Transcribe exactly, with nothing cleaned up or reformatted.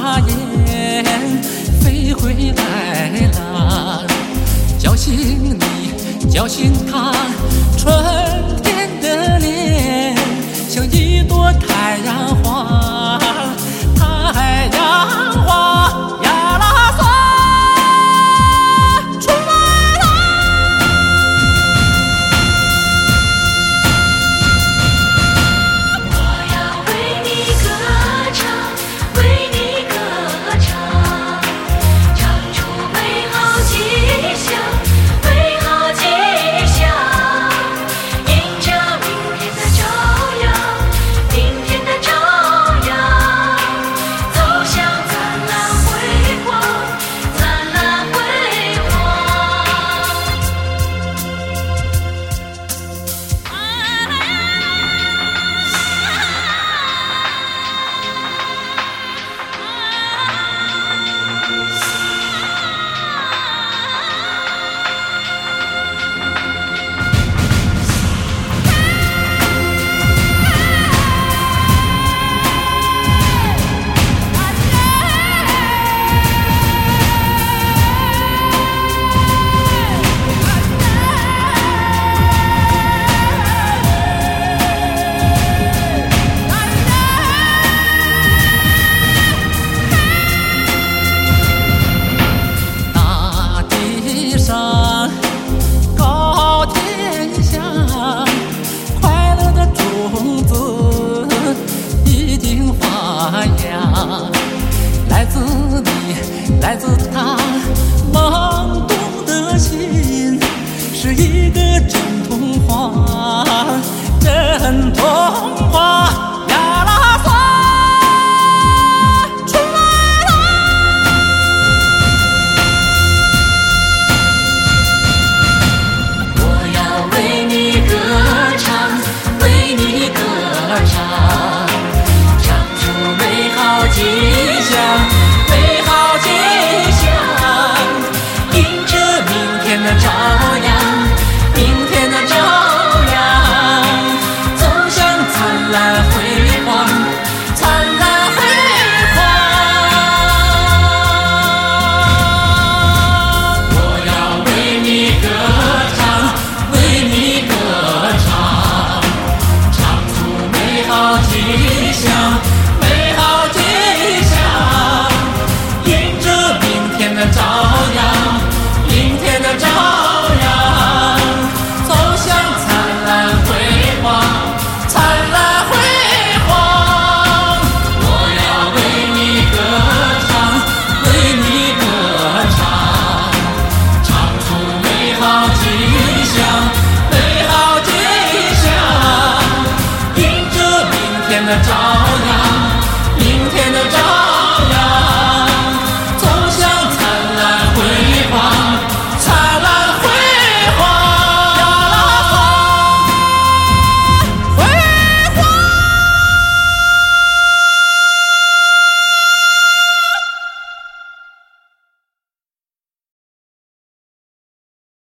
大雁飞回来了，叫醒你，叫醒他，春天的脸像一朵太阳花，太阳花呀啦嗦出来了。 我要为你歌唱，为你歌唱，唱出美好吉祥，美好吉祥，迎着明天的朝阳，明天的朝阳，走向灿烂辉煌，灿烂辉煌。 大地上高天下，快乐的种子已经发芽，来自你，来自他，懵懂的心是一个真童话，真童话。